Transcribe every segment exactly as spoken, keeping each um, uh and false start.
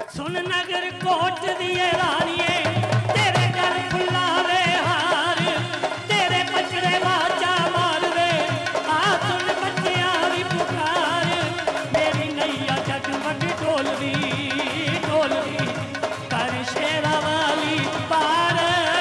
सुन नगर coat दिए रानिए तेरे गल फुलावे हार तेरे पचड़े वाचा मार दे आ सुन बच्चियां दी पुकार मेरी नैया जगमग ढोलदी ढोलदी कर शेरा वाली पार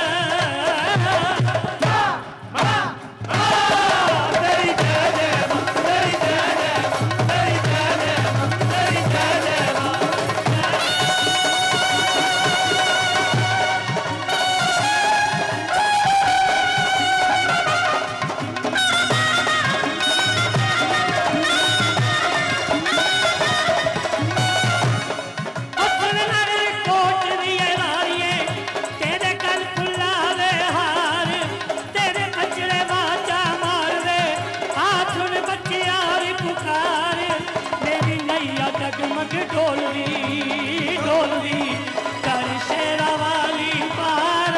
जगमग ढोलदी ढोलदी कर शेरा वाली पार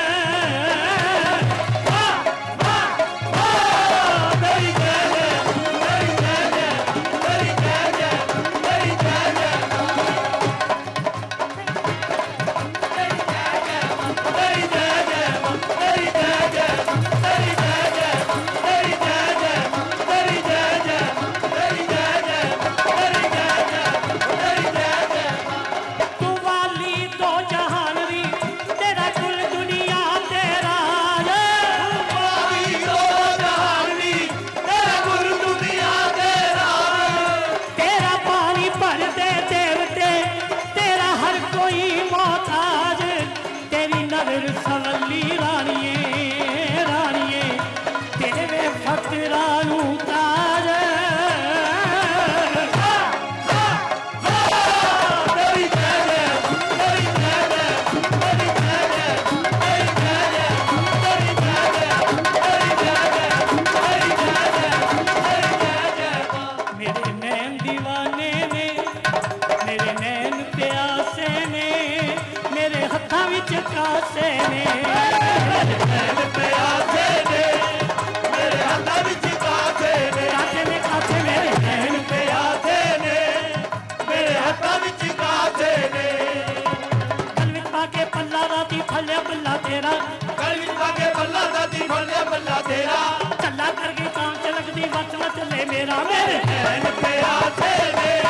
मेरी जय जय मेरी जय जय मेरी जय जय मेरी जय जय मेरी जय जय मेरी जय जय मेरी जय जय मेरी जय जय मेरी जय जय मेरी जय जय मेरी जय जय सवली रानिए रानिए तेरे फकरा नू ताज मेरी जय जय मेरी जय जय मेरी जय जय मेरी जय जय मेरी जय जय मेरी जय जय मेरी जय जय मेरी जय जय मेरे नैन दीवाने ने मेरे नैन प्यासे ने मेरे हत्थां विच कासे ने मेरे नैन प्यासे ने मेरे हत्थां विच कासे ने कासे ने कासे मेरे नैन प्यासे ने मेरे हत्थां विच कासे ने गल विच पाके पल्ला राती फल्लिया पल्ला तेरा गल विच पाके पल्ला राती फल्लिया पल्ला तेरा चला कर गई तां च लगदी वच वच ले मेरा मेरे नैन प्यासे ने